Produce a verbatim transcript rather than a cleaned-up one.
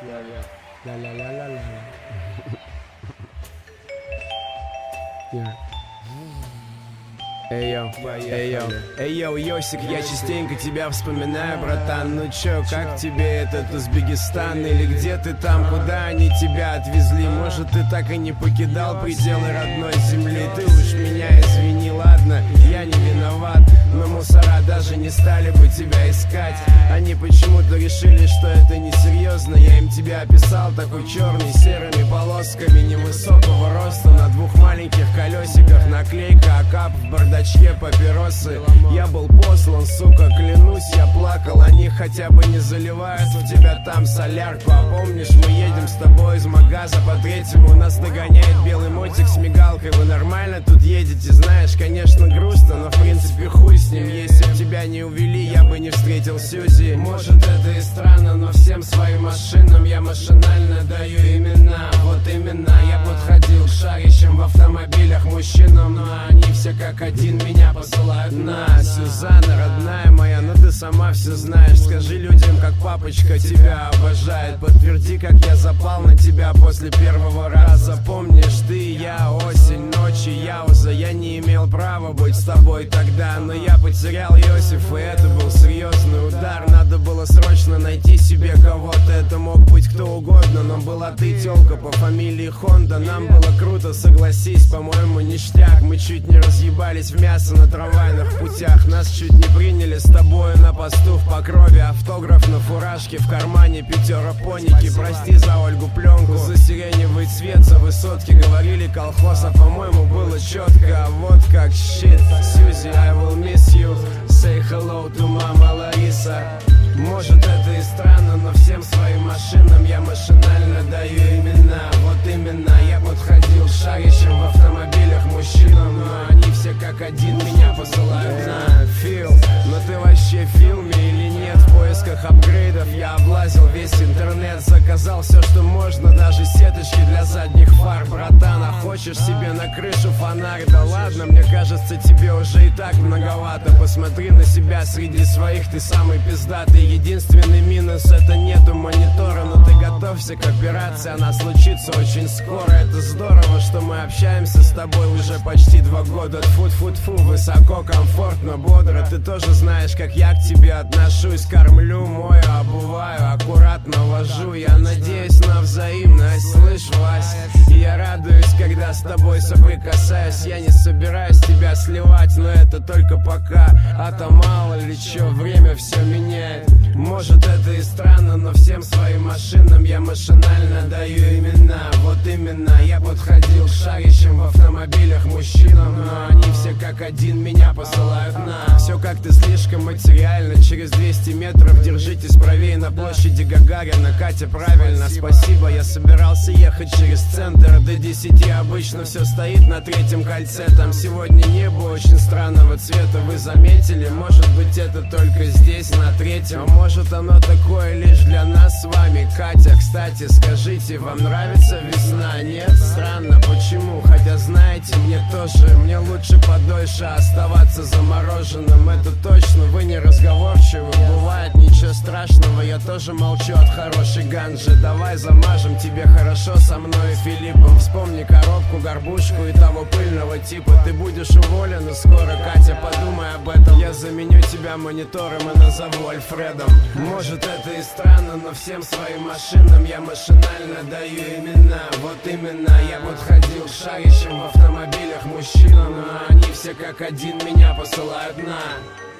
Ля-ля-ля-ля-ля. Yeah. Эй, йоу, эй, йоу, эй, йоу, Йосик, я частенько тебя вспоминаю, братан. Ну чё, как тебе этот Узбекистан? Или где ты там, куда они тебя отвезли? Может, ты так и не покидал пределы родной земли? Ты уж меня извини, ладно, я не виноват, но мусора даже не стали бы тебя искать. Они почему-то решили, что это несерьезно. Я им тебя описал такой черный, серыми полосками, невысокого роста, на двух маленьких колесиках, наклейка «Акап» в бардачке. Папиросы. Я был послан, сука, клянусь, я плакал. Они хотя бы не заливают в тебя там солярку. А помнишь, мы едем с тобой из магаза по третьему, нас догоняет белый мотик с мигалкой. Вы нормально тут едете, знаешь, конечно грустно, но в принципе хуй с ним. Если б тебя не увели, я бы не встретил Сьюзи. Может, это и странно, но всем своим машинам я машинально даю имена. Вот именно, я подходил к шарящим в автомобилях мужчинам, но они все как один меня посылают на. Сюзанна, родная моя, ну ты сама все знаешь. Скажи людям, как папочка тебя обожает. Подтверди, как я запал на тебя после первого раза. Помнишь, ты и я, осень, ночи, яуза. Я не имел права быть с тобой тогда, но я потерял Йосиф, и это был серьезный удар. Надо было срочно найти себе кого-то. Это мог быть кто угодно, но была ты, тёлка по фамилии Хонда. Нам было круто, согласись, по-моему, ништяк. Мы чуть не разъебались в мясо на трамвайных путях. Нас чуть не приняли с тобою на посту в Покрове. Автограф на фуражке, в кармане пятера поники. Прости за Ольгу пленку, за сиреневый цвет, за высотки. Говорили колхоз, а по-моему было четко. А вот как щит. Сьюзи, I will miss you. Say hello to мама Лариса. Может, это и странно, но всем своим машинам я машинально даю имена. Вот именно, я подходил к шарящим в автомобилях мужчинам, но они все как один меня посылают на. Фил, но ты вообще в фильме или нет? В поисках апгрейдов я облазил весь интернет, заказал все, что можно, даже сеточки для задних фар. Братан, а хочешь себе на крышу фонарь? Да ладно, мне кажется, тебе уже и так многовато. Посмотри на себя среди своих, ты самый пиздатый. Единственный минус — это нету монитора, но ты готовься к операции, она случится очень скоро. Это здорово, что мы общаемся с тобой уже почти два года. Тьфу-тьфу-тьфу, высоко, комфортно, бодро. Ты тоже знаешь, как я к тебе отношусь. Кормлю, мою, обуваю, аккуратно вожу. Я надеюсь на взаимность, слышь, Вась. И я радуюсь, когда с тобой соприкасаюсь. Я не собираюсь тебя сливать, но это только пока. А то мало ли чё, время все меняет. Может, это и странно, но всем своим машинам я машинально даю имена. Вот именно, я подходил к шарящим в автомобилях мужчинам, но они все как один меня посылают на. Все как-то слишком материально. Через двести метров держитесь правее на площади Гагарина. Катя, правильно, спасибо. Я собирался ехать через центр до десяти. Обычно все стоит на третьем кольце. Там сегодня небо очень странного цвета, вы заметили? Может быть, это только здесь, на третьем. А может, оно такое лишь для нас с вами. Катя, кстати, скажите, вам нравится весна? Нет? Странно, почему? Хотя, знаете, мне тоже, мне лучше подольше оставаться замороженным. Это точно, вы не разговорчивы. Бывает, ничего страшного, я тоже молчу от хорошей ганжи. Давай замажем, тебе хорошо со мной и Филиппом. Вспомни коробку, горбушку и того пыльного типа. Ты будешь уволена скоро, Катя, подумай об этом. Я заменю тебя монитором и назову Альфредом. Может, это и странно, но всем своим машинам я машинально даю имена. Вот именно, я подходил к шарящим в автомобилях мужчинам, но они все как один меня посылают на.